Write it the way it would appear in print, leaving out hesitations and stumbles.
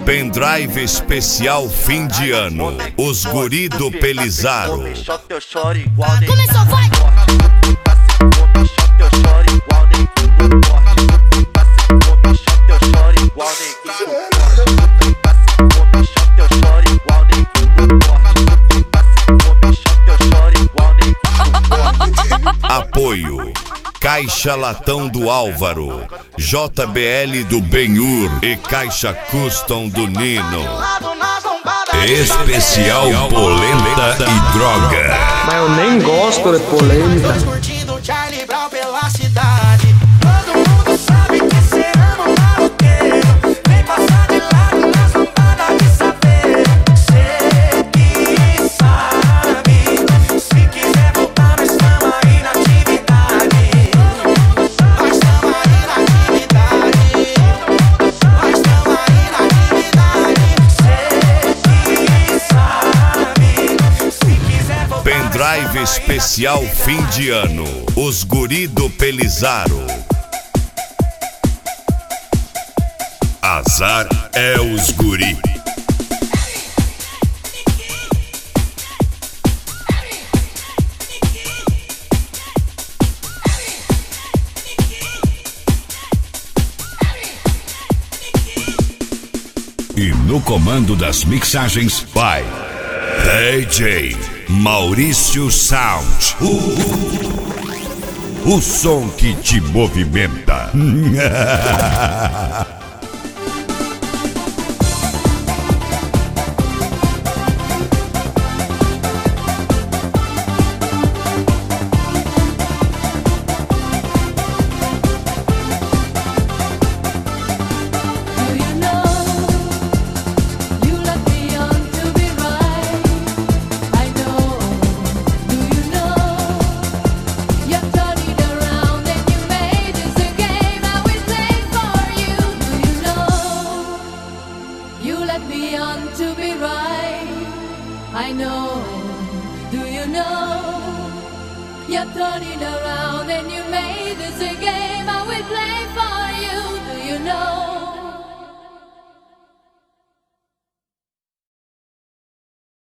Pendrive especial fim de ano. Os guri do Pelizaro. Começou, vai! Apoio Caixa Latão do Álvaro, JBL do Benhur e Caixa Custom do Nino. Especial polenta e droga. Mas eu nem gosto de polenta. Curtindo Charlie Brown pela cidade. Todo mundo sabe que cê ama um maloqueiro. Vem passar de lado nas lambadas de saber. Cê que sabe. Se quiser voltar, nós tamo aí na atividade. Nós tamo aí na atividade. Nós tamo aí na atividade. Cê que sabe. Se quiser voltar, Pendrive especial fim de ano. Os guri do Pelizaro. Azar é os guri. E no comando das mixagens vai DJ Maurício Sound. O som que te movimenta. I know, do you know? You're turning around and you made this a game I will play for you. Do you know?